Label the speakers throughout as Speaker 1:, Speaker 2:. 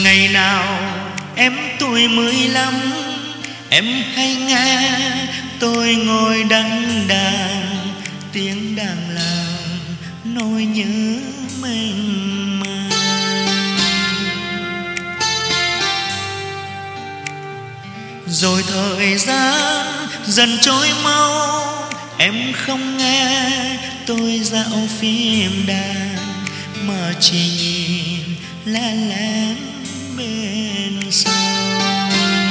Speaker 1: Ngày nào em tuổi 15, em hay nghe tôi ngồi đánh đàn, tiếng đàn làm nỗi nhớ mênh mang. Rồi thời gian dần trôi mau, em không nghe tôi dạo phim đàn, mà chỉ nhìn lẻ lén bên sông.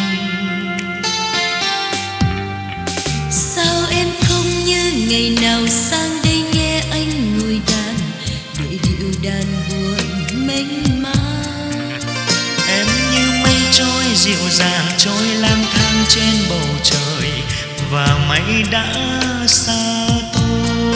Speaker 2: Sao em không như ngày nào sang đây nghe anh ngồi đàn, để điệu đàn buồn mênh mang.
Speaker 1: Em như mây trôi dịu dàng trôi lang thang trên bầu trời, và mây đã xa tôi.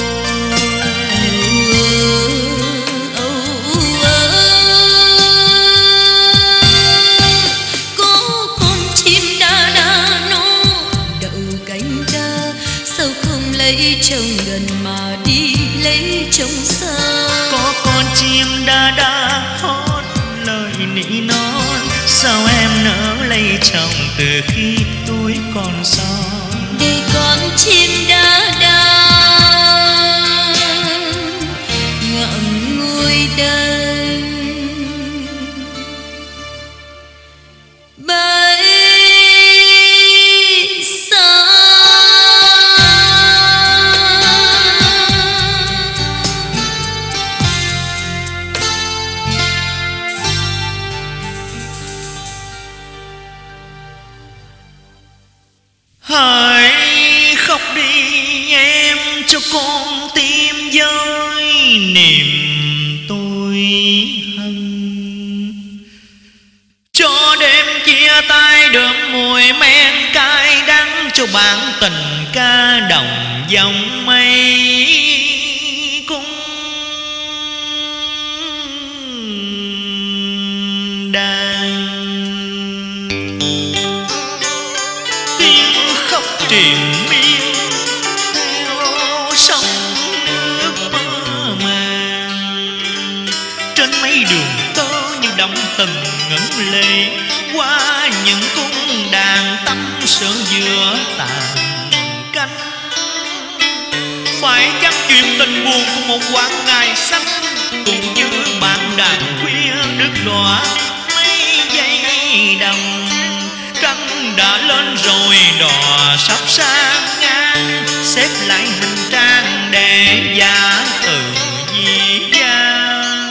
Speaker 2: Có con chim đa đa nó đậu cánh ca, sao không lấy chồng gần mà đi lấy chồng xa.
Speaker 1: Có con chim đa đa hót lời nỉ non, sao em nỡ lấy chồng từ khi tôi còn son.
Speaker 2: Để con chim đa đa ngậm ngùi đây bay xa.
Speaker 1: Hãy khóc đi em cho con tim với niềm tôi hận, cho đêm chia tay đượm mùi men cay đắng, cho bản tình ca đồng dòng mây cung đàn. Tiếng khóc triền miên theo sông nước mơ màng, trên mấy đường tơ như đậm tình ngẩn lệ, qua những cung đàn tâm sự giữa tàn canh. Phải chắc chuyện tình buồn của một quãng ngày xanh, cùng như bạn đàn khuya đứt đọa mấy giây đồng. Trăng đã lên rồi đò sắp sang ngang, xếp lại hành trang để giả từ dĩ vãng.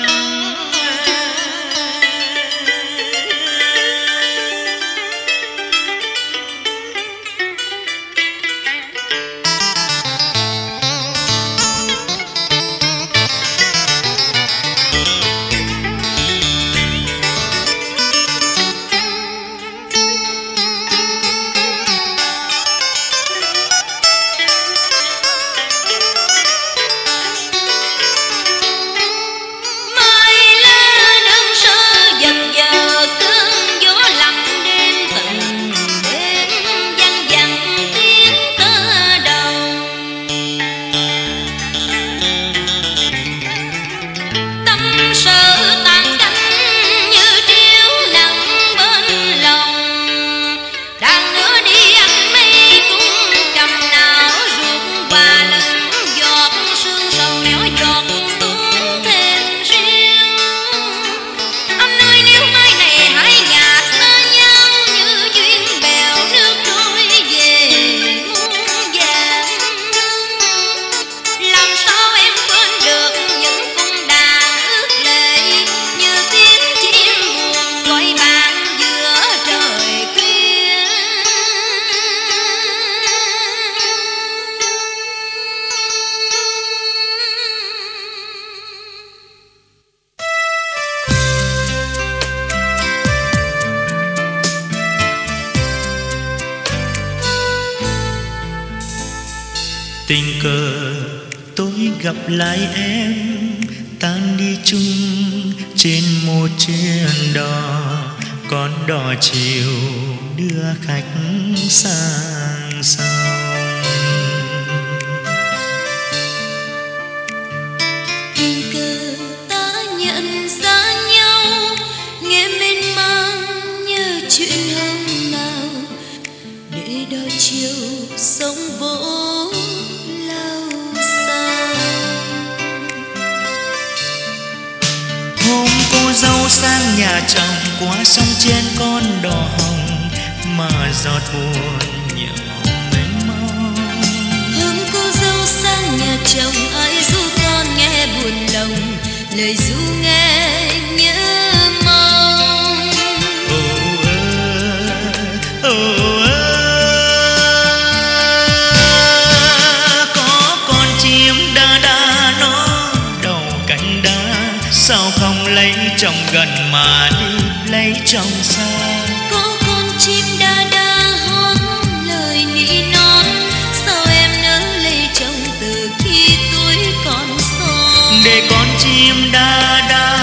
Speaker 1: Tình cờ tôi gặp lại em, tan đi chung trên một chuyến đò, con đò chiều đưa khách sang sông.
Speaker 2: Tình cờ ta nhận ra nhau, nghe mênh mang chiều sông vỗ lao xa.
Speaker 1: Hôm cô dâu sang nhà chồng, qua sông trên con đò hồng mà giọt buồn nhỏ mênh mông.
Speaker 2: Hôm cô dâu sang nhà chồng, ai ru con nghe buồn lòng, lời ru nghe nhớ mong.
Speaker 1: Có con chim đa đa nó đầu cánh đá, sao không lấy chồng gần mà đi lấy chồng xa.
Speaker 2: Có con chim đa đa hót lời nỉ non, sao em nỡ lấy chồng từ khi tuổi còn son.
Speaker 1: Để con chim đa đa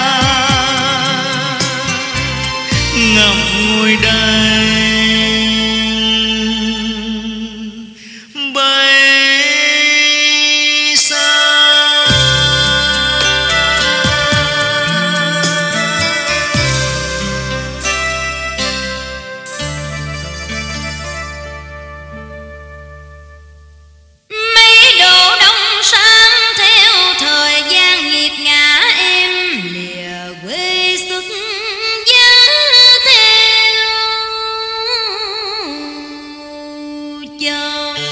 Speaker 1: ngậm ngùi đây bay xa.
Speaker 2: Mấy độ đông sáng theo thời gian nghiệt ngã, em lìa quê xuất giá theo chồng.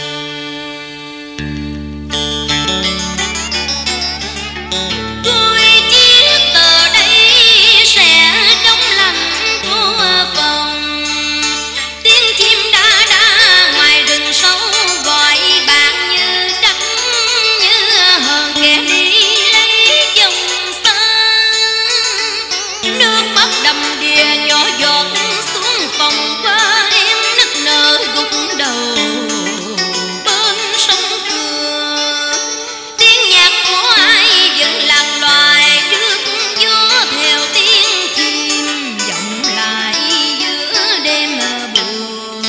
Speaker 2: Tôi chiếc tờ đây sẽ đông lạnh của phòng, tiếng chim đa đa ngoài rừng sâu gọi bạn như trắng như hờn kẻ đi lấy chồng xa. Nước mắt đầm đìa nhỏ giọt xuống phòng qua, em nức nở gục đầu bên sông cửa. Tiếng nhạc của ai vẫn lạc loài trước gió, theo tiếng chim vọng lại giữa đêm buồn.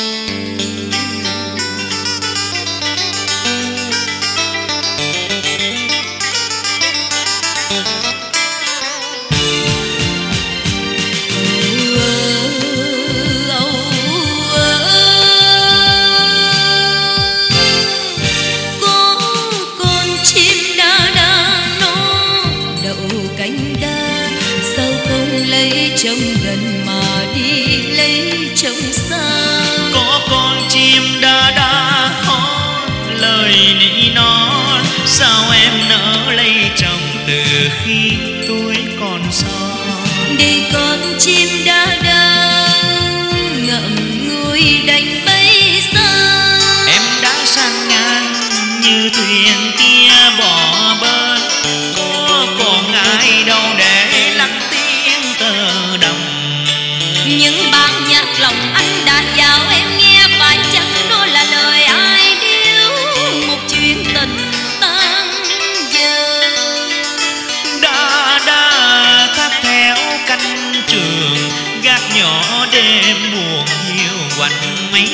Speaker 2: Có con chim đa đa nó đậu cánh đa, sao không lấy chồng gần mà đi lấy chồng xa.
Speaker 1: Có con chim đa đa hót lời nỉ non, sao em nỡ lấy chồng từ khi tuổi còn son.
Speaker 2: Để con chim đa đa ngậm ngùi đành bay xa.
Speaker 1: Em đã sang ngang như thuyền kia bỏ bến, có còn ai đâu để lắng tiếng tơ đồng.
Speaker 2: Những bản nhạc lòng anh đã vào em nghe, phải chăng đó là lời ai điếu một chuyện tình tan giờ.
Speaker 1: Đa đa thắt theo cánh trường, gác nhỏ đêm buồn hiu quạnh mấy